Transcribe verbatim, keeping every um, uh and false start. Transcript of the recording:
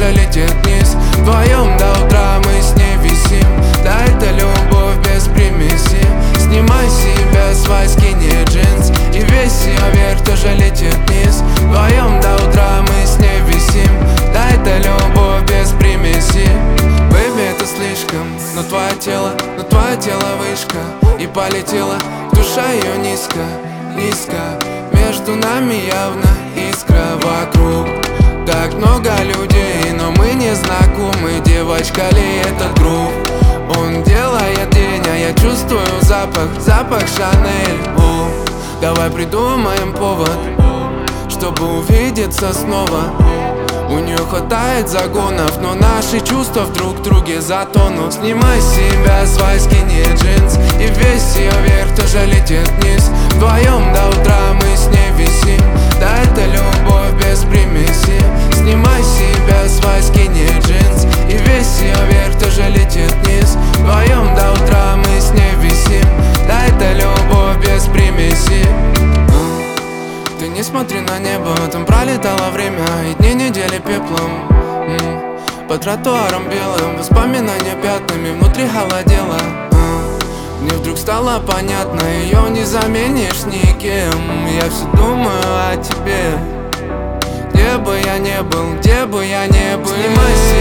тоже летит вниз. Вдвоем до утра мы с ней висим. Да, это любовь без примеси. Снимай с себя свой скини джинс, и весь ее верх тоже летит вниз. Вдвоем до утра мы с ней висим. Да, это любовь без примеси. Бэйби, это слишком, но твое тело, но твое тело вышка. И полетела, душа ее низко, низко. Между нами явно искра. Вокруг так много людей, но мы не знакомы. Девочка ли этот грув? Он делает день, а я чувствую запах, запах Шанель. О, давай придумаем повод, чтобы увидеться снова. У нее хватает загонов, но наши чувства вдруг в друге затонут. Снимай с себя свой скини джинс, и весь ее верх тоже летит вниз. Вдвоем до утра мы с ней висим. Да, это любовь без примеси. Снимай с себя свой скини джинс, и весь ее верх тоже летит вниз. Вдвоем до утра мы с ней висим. Да, это любовь без примеси. Ты не смотри на небо, там пролетало время, и дни недели пеплом. М-м. По тротуарам белым, воспоминания пятнами, внутри холодело. а. Мне вдруг стало понятно, ее не заменишь никем. Я все думаю о тебе. Где бы я не был, где бы я не был. Снимай